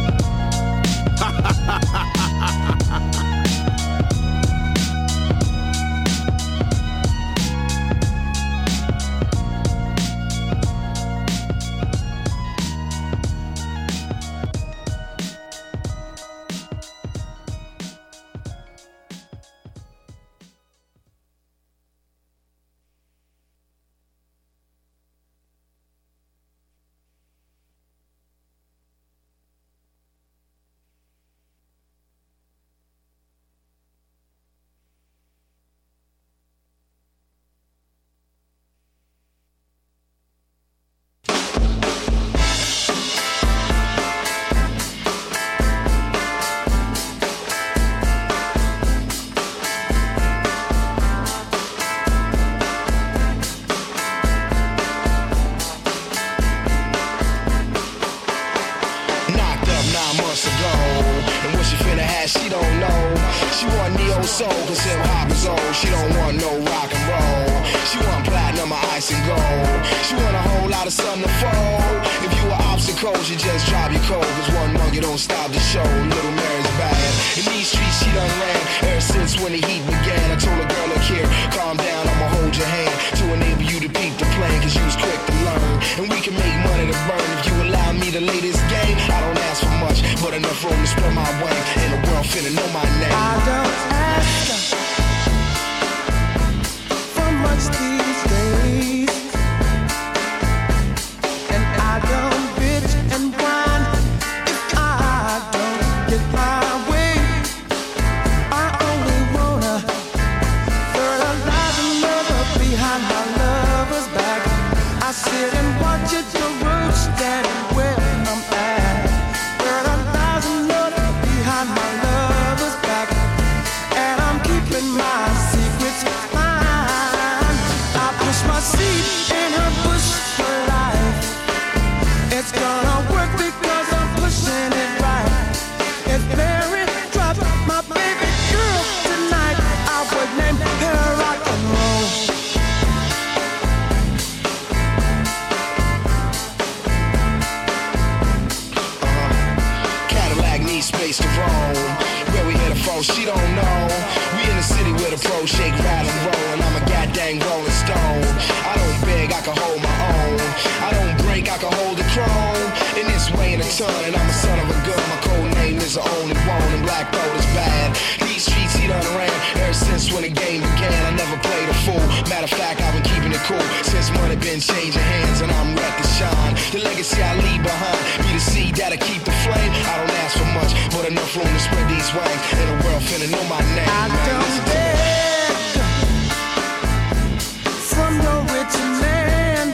She don't know. She want neo soul, cause hip hop is old. She don't want no rock and roll. She want platinum or ice and gold. She want a whole lot of sun to fold. If you were obstacles, you just drop your cold. Cause one monkey don't stop the show. Little Mary's bad. In these streets she done ran ever since when the heat began. I told a girl, look here, calm down, I'ma hold your hand to enable you to peep the plan. Cause you was quick to learn. And we can make money to burn. If you allow me to lay this game, I don't ask for much, but enough room to spread my wing. And the world finna know my name. I don't ask for much these days, and I don't she don't know. We in the city with a pro shake, rattle, and roll, and I'm a goddamn rolling stone. I don't beg, I can hold my own. I don't break, I can hold the chrome. In this way in a ton, and I'm a son of a gun. My code name is the only one, and Black Gold is bad. These streets he done around ever since when the game began. I never played a fool. Matter of fact, I've been keeping it cool since money been changing hands, and I'm ready to shine. The legacy I leave behind be the seed that'll keep the flame. I don't ask for much, but enough room to spread these wings. And the world finna know my name. I don't beg from no rich man,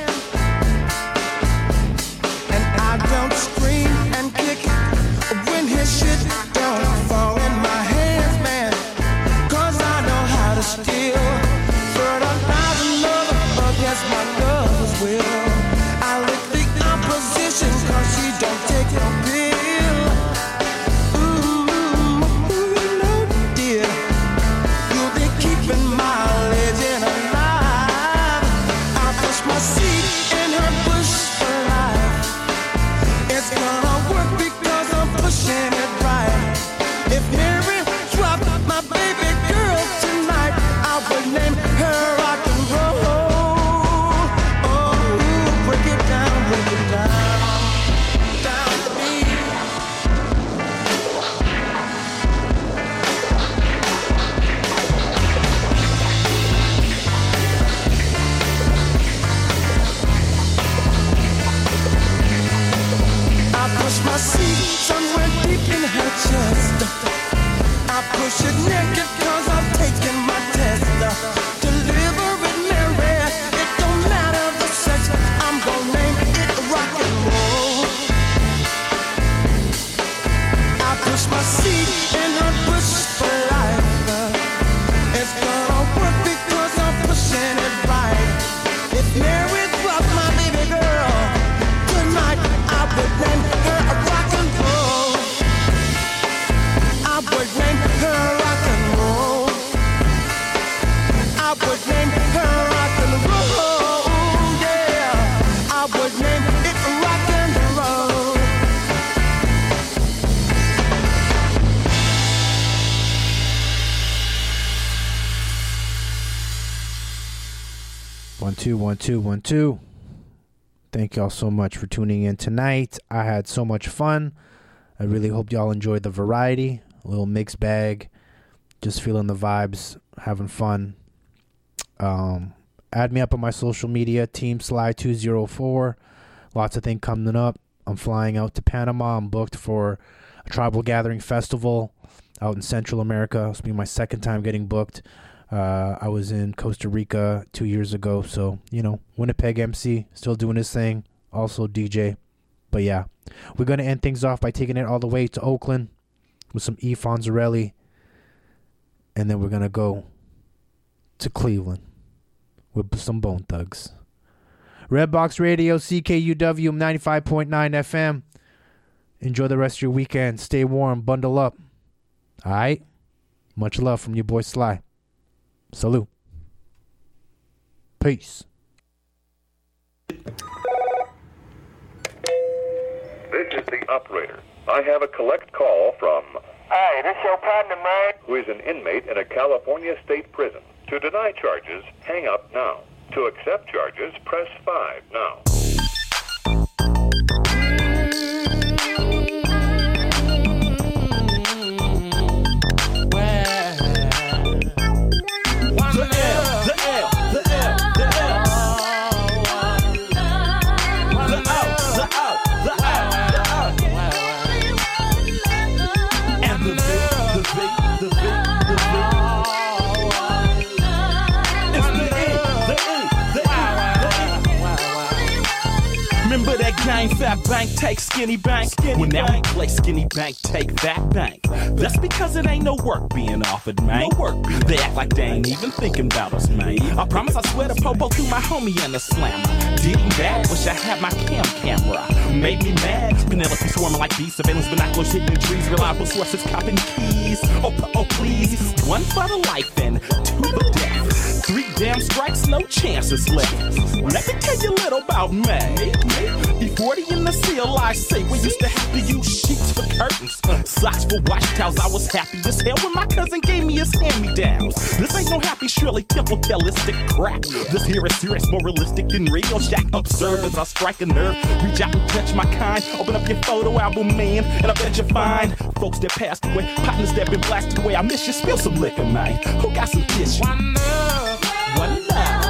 and I don't scream and kick when his shit don't fall in my hands, man. Cause I know how to steal fertilize another against my lover's will. I lick the opposition cause she don't take your bill. Ooh, ooh, no dear, you'll be keeping my legend alive. I push my seed in her bush for life. It's gonna work because I'm pushing it right. If Mary dropped my baby girl tonight, I would name her rock and roll. Oh, break it down, break it down, down to me. I push my seat somewhere deep in her chest. I push it naked cause I'm taking my test. Deliver it, Mary, it don't matter the sex. I'm gonna name it rock and roll. I push my seat in her bush for life. It's gonna work because I'm pushing it right. If Mary dropped my baby girl tonight, I would name her a rock and roll. I would name her rock and roll. I would name her rock and roll. Yeah, I would name it rock and roll. One, two, one, two, one, two. Thank y'all so much for tuning in tonight. I had so much fun. I really hope y'all enjoyed the variety. A little mixed bag. Just feeling the vibes, having fun. Um, add me up on my social media, Team Sly two oh four. Lots of things coming up. I'm flying out to Panama. I'm booked for a tribal gathering festival out in Central America. It's been my second time getting booked. Uh, I was in Costa Rica two years ago. So, you know, Winnipeg M C, still doing his thing. Also D J. But yeah, we're going to end things off by taking it all the way to Oakland with some E. Fonzarelli. And then we're going to go to Cleveland with some Bone Thugs. Redbox Radio, C K U W ninety-five point nine F M. Enjoy the rest of your weekend. Stay warm. Bundle up. All right? Much love from your boy Sly. Salute. Peace. This is the operator. I have a collect call from... Hi, this your partner, man. ...who is an inmate in a California state prison. To deny charges, hang up now. To accept charges, press five now. Gang fat bank take skinny bank. Skinny well now bank. We play skinny bank take fat bank. That's because it ain't no work being offered, man. No work being they act like they ain't even thinking about us, man. I promise I swear to popo through my homie and the slammer. Didn't bad, wish I had my cam camera. Made me mad. Penelope swarming like bees, surveillance binoculars hitting the trees, reliable sources copping keys. Oh, oh please, one for the life and two for death. Three damn strikes, no chances left. Let me tell you a little about me. E forty in the seal, I say. We used to have to use sheets for curtains, uh, socks for wash towels. I was happy as hell when my cousin gave me his hand-me-downs. This ain't no happy Shirley Temple realistic crap. This here is serious, more realistic than real. Jack, observe as I strike a nerve. Reach out and touch my kind. Open up your photo album, man, and I bet you find folks that passed away, partners that been blasted away. I miss you. Spill some liquor, man. Who got some tissue? One love, one love.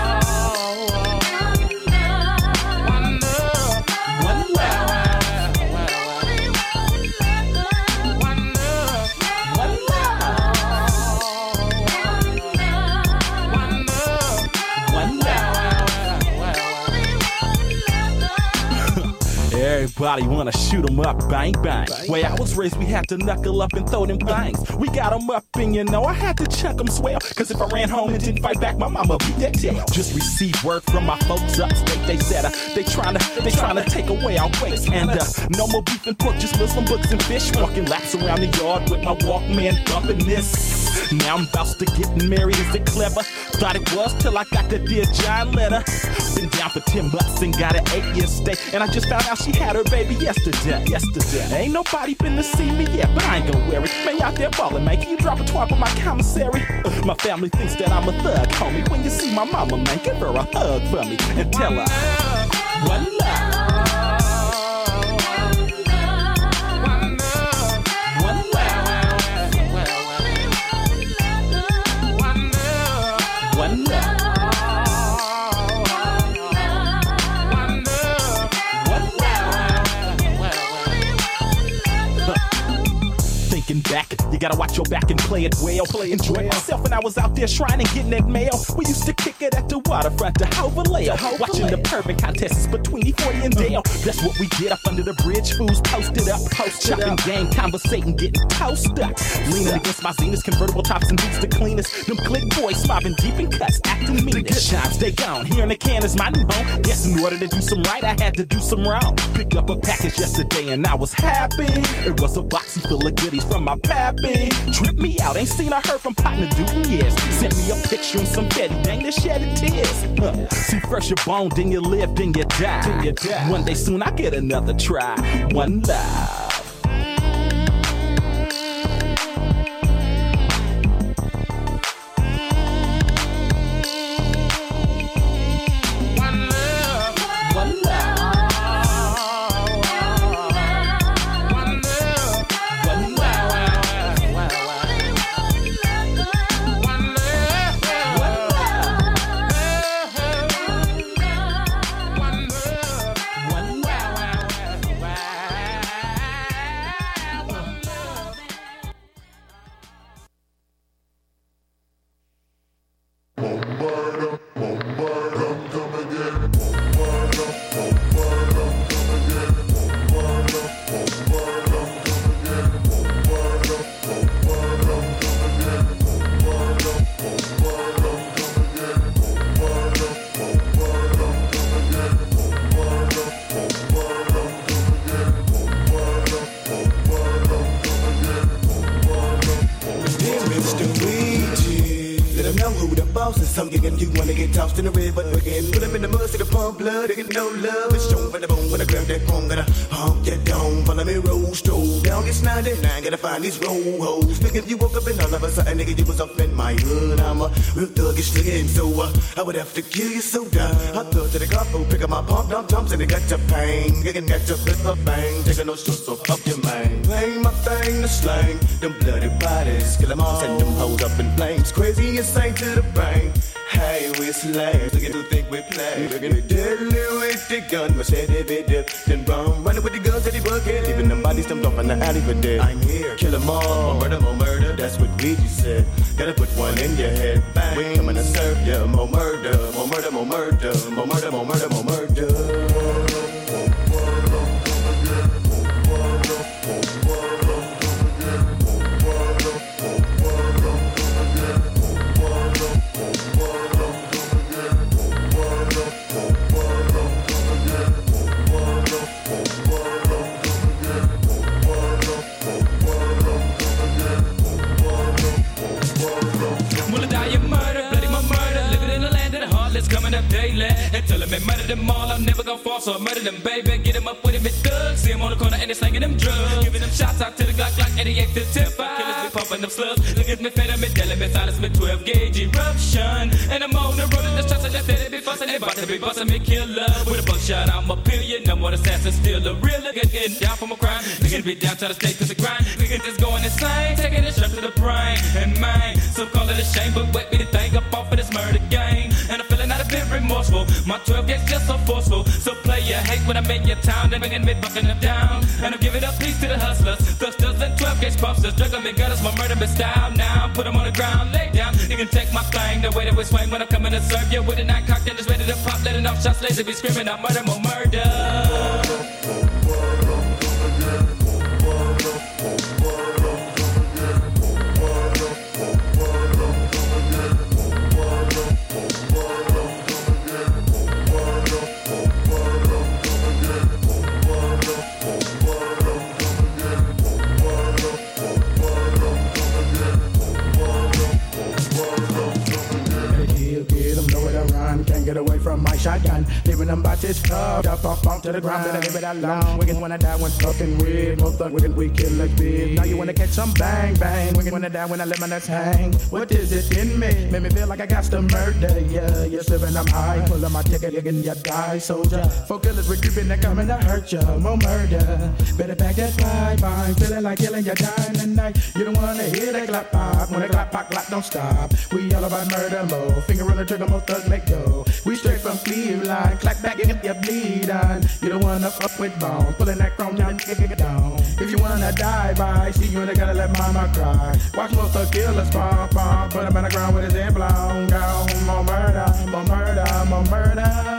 Everybody wanna shoot 'em up, bang, bang. Way I was raised, we had to knuckle up and throw them things. We got 'em up and you know, I had to chuck 'em swell. Cause if I ran home and didn't fight back, my mama beat that tail. Just received word from my folks upstate. They said uh, they tryna, they tryna take away our waste. And uh, no more beef and pork, just Muslim books and fish. Walking laps around the yard with my Walkman bumping this. Now I'm about to getting married, is it clever? Thought it was till I got that Dear John letter. Been down for ten months and got an eight year stay. And I just found out she had her baby yesterday. Yesterday. Ain't nobody been to see me yet, but I ain't gonna wear it. Man, out there ballin', man. Can you drop a twat on my commissary? Uh, my family thinks that I'm a thug, homie. When you see my mama, man, give her a hug for me and tell her one love. Back, you gotta watch your back and play it well. Play Enjoy myself when I was out there shrining, getting that mail. We used to kick it at the waterfront, the Hovaleo. Watching the perfect contests between E forty and Dale. That's what we did up under the bridge. Fools posted up, post chopping game, conversating, getting toast up. Leaning against my Zenith, convertible tops and boots the cleanest. Them click boys mobbing deep in cuts, acting mean. The shots they gone. Here in the can is my new home. Guess in order to do some right, I had to do some wrong. Picked up a package yesterday and I was happy. It was a boxy full of goodies from my pappy. Tripped me out, ain't seen or heard from partner dude in years. Sent me a picture and some petty dang that shedded tears. Huh. See, first you bone, then you live, then you die. Then you die. One day soon I get another try. One love. Some giggin' you wanna get tossed in the river again. Put them in the mud, see the pump blood, they get no love. It's strong for the bone when I grab that phone, gotta hump that dome. Follow me, roll, stroll down, get ninety-nine, gotta find these roll hoes. Thinking you woke up and all of a sudden, nigga, you was up in my hood. I'm a real thuggish nigga, and so uh, I would have to kill you so down. I thug to the couple, pick up my pump, dump, dumps, and they got your pain. Giggin' got your flip up bang, taking no shots off up your mind. Play my thing to slang, them bloody bodies, kill them all, send them hoes up in flames. Crazy insane to the brain. Hey, we slaves, look at who think we play. Look at the deadly with the gun, my said they be dip. Then run, running with the guns at the bucket, leaving them bodies dumped off in the alley for dead. I'm here, kill them all, more murder, more murder, that's what Ouija said. Gotta put one in your head, bang, we coming to serve ya. More murder, more murder, more murder, more murder, more murder, more murder. Wanna die in murder, bloody my murder. and tell him and murder them all. I'm never gonna fall, so I murder them, baby. Get him up with him, it's thugs. See him on the corner and they slanging them drugs. Giving them shots out to the Glock, Glock eighty-eight to tip five. Killers be pumping them slugs. Look at me, fed me, telling me, silence me, twelve gauge eruption. And I'm on the road to destruction. They say they be fussing, they about to be busting me, killer. With a buckshot, I'm a billion. No more assassin, still a real nigga. Getting down from a crime. Nigga be down to the state, cause the grind. Nigga just going insane. Taking it straight to the brain. And mine, so call it a shame, but wet me the thing up off of this murder game. And I'm feeling not a bit remorseful. My twelve gauge just so forceful. So play your hate when I'm in your town. And bringing me bucking them down. And I'm giving up peace to the hustlers. Thusters and twelve gauge busters. Drug me gutters, my murder be style now. Put them on the ground, lay down. You can take my thing. The way that we swing when I'm coming to serve you. With a nine cocked and just ready to pop. Letting off shots, lazy be screaming out murder, more murder. Can't get away from my shotgun. Leaving them bodies carved up off onto the ground. Better leave it alone. Wicked when I die when fucking weird. Most thug wicked we kill like big. Now you wanna catch some bang bang. Wicked when I die when I let my nuts hang. What is it in me? Make me feel like I got to murder. Yeah, you're slipping, I'm high. Pulling my ticket, you're getting your die, soldier. Four killers we creeping, they're coming to hurt ya. More murder. Better pack that bye bye. Feeling like killing your dying tonight. You don't wanna hear that clap pop. When that clap pop, clap don't stop. We all about murder more. Finger on the trigger, most thugs let go. We straight from Cleveland, clack back and get your bleed on. You don't wanna fuck with bone, pulling that chrome down, kick it down. If you wanna die by, see you ain't gotta let mama cry. Watch most of killers pump, pump, put him on the ground with his head blown down. More murder, more murder, more murder.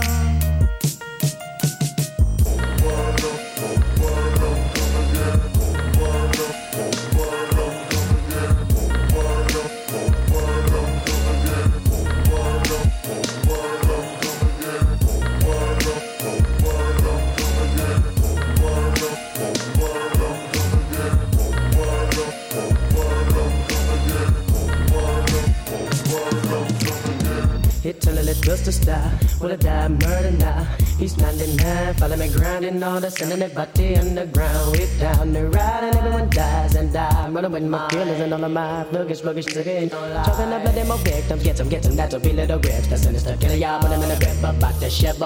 Hit till I let Buster stop. Will I die murder now? He's ninety-nine, follow me grinding all the sending that body underground. Whip down the ride and everyone dies and die. I'm running with my killers and all of my sluggish, sluggish again. Choking up bloody more victims, get them, get them, that'll be little grips. The sinister killer, y'all, but I'm in a grip about the shit.